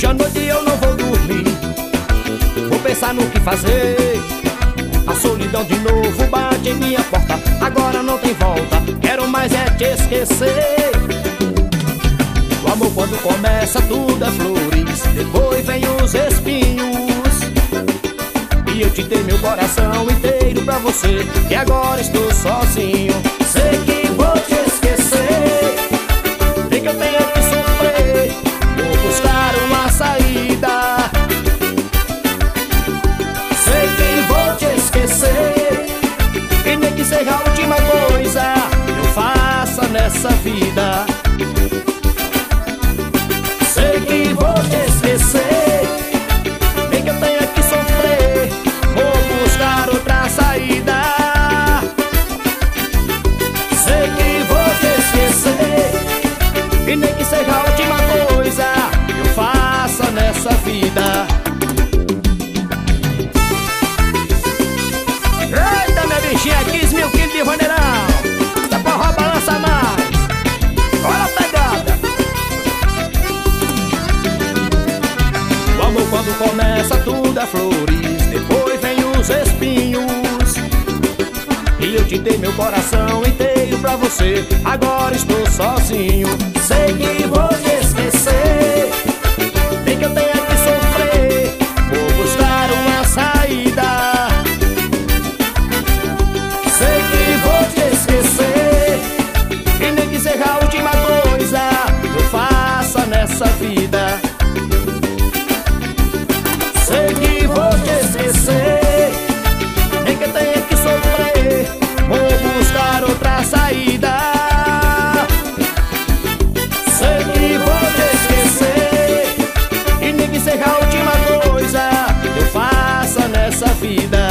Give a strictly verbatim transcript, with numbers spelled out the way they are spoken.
Hoje à noite eu não vou dormir, vou pensar no que fazer. A solidão de novo bate em minha porta, agora não tem volta, quero mais é te esquecer. O amor quando começa tudo é flores, depois vem os espinhos. E eu te dei meu coração inteiro pra você, e agora estou sozinho. Sei que vou te esquecer, sei que eu tenho que sofrer, vou buscar uma saída. Sei que vou te esquecer, e nem que seja a última coisa eu faça nessa vida. Sei que vou te esquecer, nem que eu tenha que sofrer, vou buscar outra saída. Sei que vou te esquecer, e nem que seja a última coisa eu faça nessa vida. Eita, minha bichinha, quinze mil quilos de vaneirão, dá pra roubar, balança mais. Olha a pegada. O amor quando começa tudo é flores, depois vem os espinhos. E eu te dei meu coração inteiro pra você, agora estou sozinho. Sei que vou te esquecer, nem que eu tenha que sofrer, vou buscar uma saída. Sei que vou te esquecer, e nem que seja a última coisa eu faça nessa vida. Sei que vou te esquecer, nem que eu tenha que sofrer, vou buscar outra saída. Sei que vou te esquecer, e nem que seja a última coisa eu faça nessa vida.